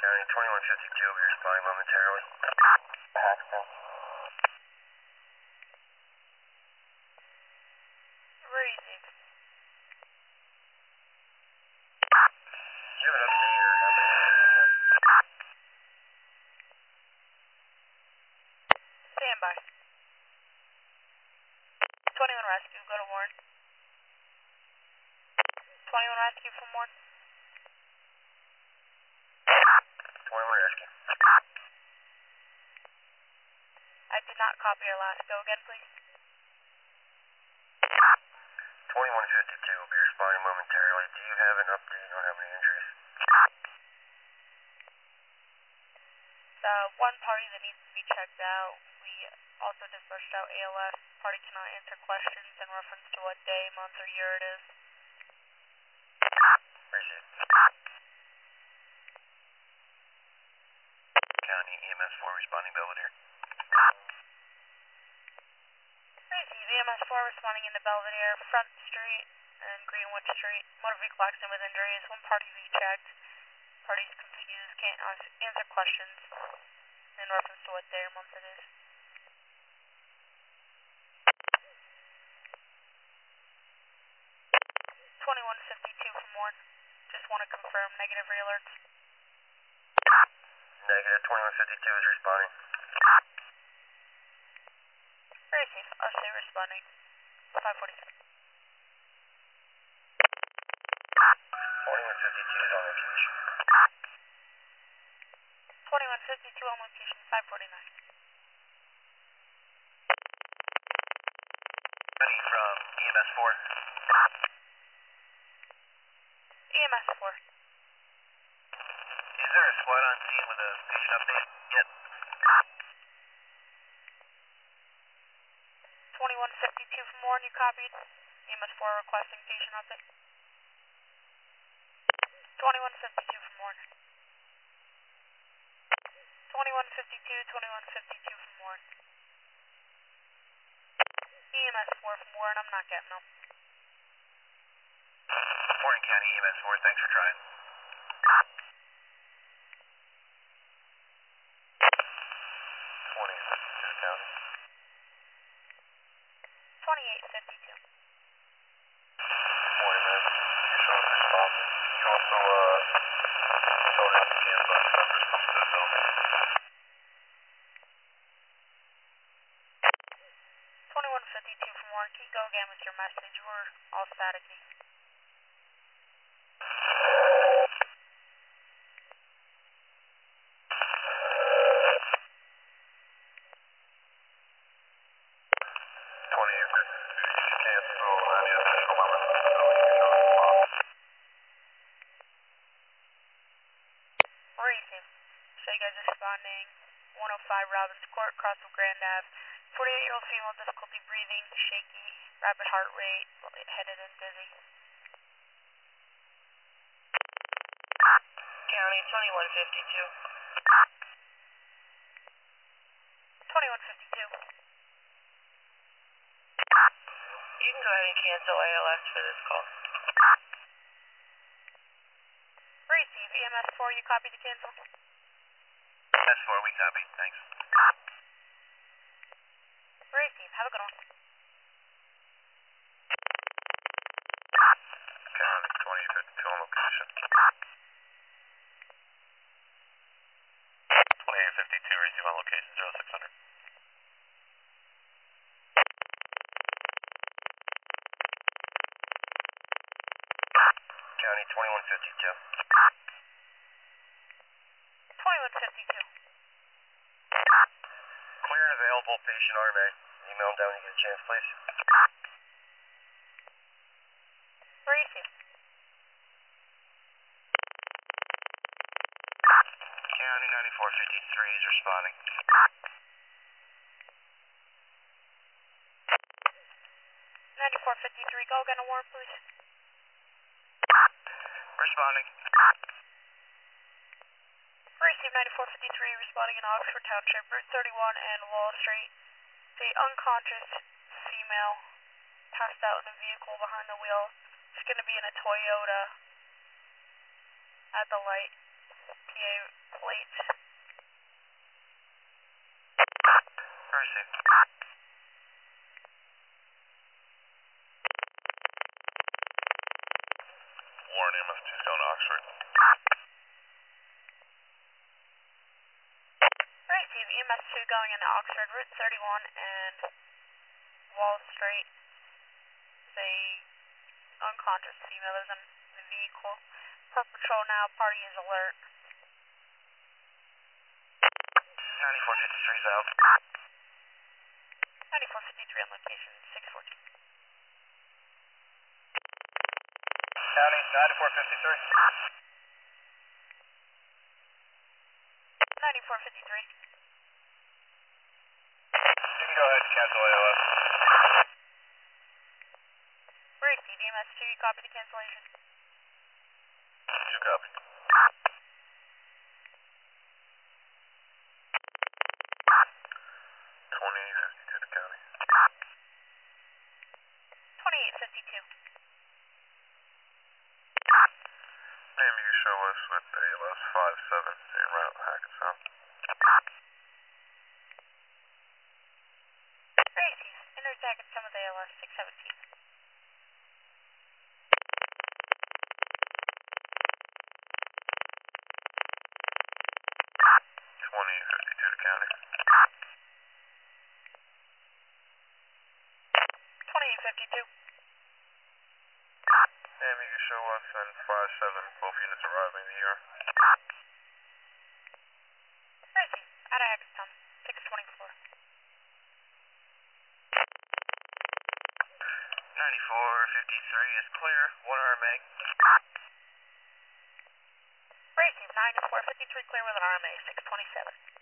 County 2152, we're responding momentarily. Paxton. Raising. Do you have an update or how many minutes? Stand by. 21 rescue, go to Warren. 21 rescue from Warren. 21 rescue. I did not copy your last. Go again, please. 2152 will be responding momentarily. Do you have an update on how many injuries? One party that needs to be checked out. We also dispatched out ALS. Party cannot answer questions in reference to what day, month, or year it is. Appreciate it. County EMS 4 responding Belvedere. Receive EMS 4 responding into Belvedere, Front Street and Greenwood Street. Motor vehicle accident with injuries. One party to be checked. Party's confused, can't answer questions in reference to what day or month it is. 2152 from Warren. Just want to confirm negative re-alerts. Negative 2152 is responding. Very safe. I'll stay responding. 547. 2152 is on location. 2152 on location. 549. County from EMS 4. EMS 4. Is there a squad on scene with a patient update yet? 2152 from Warren, you copied. EMS 4 requesting patient update. 2152 from Warren. 2152, 2152 from Warren. EMS 4 from Warren, I'm not getting them. Warren County EMS 4, thanks for trying. 2052 County. 2852. Morning, man. You're showing responsive. Can you also tell them to cancel any numbers coming to the building? 2152 from Warren, can you go again with your message? We're all staticky. 105 Robbins Court, cross of Grand Ave. 48-year-old female, difficulty breathing, shaky, rapid heart rate, headed and dizzy. County 2152. 2152. You can go ahead and cancel ALS for this call. Receive EMS 4, you copy to cancel? EMS 4, we copy. Thanks. Receive, have a good one. County 2052 on location. 2852, receive on location 0600. County 2152. 2152. Clear and available patient RMA. Email them down when you get a chance, please. Receive. County 9453 is responding. 9453, go again to Warren, please. Responding. Receive 9453, responding in Oxford Township, Route 31 and Wall Street. The unconscious female passed out in a vehicle behind the wheel. She's going to be in a Toyota at the light. PA plate. Received. Warren EMS 2's going to Oxford. Receive EMS 2 going into Oxford, Route 31 and Wall Street. There's a unconscious female is in the vehicle. Per patrol now, party is alert. 9453's out. 9453 on location, 614. County, 9453. 9453. You can go ahead and cancel ALS. Receive EMS 2, you copy the cancellation. You copy. 2852 to county. 2852. Ma'am, you can show us with ALS 57 en route Hackensack. Receive. Intersect some of the ALS 617. 2852 to county. 2852. Ma'am, you can show us and 57, both units arriving here. Receive. Out of Hackensack, 624. 9453 is clear. 1 RMA. Receive. 9453 clear with an RMA, 627.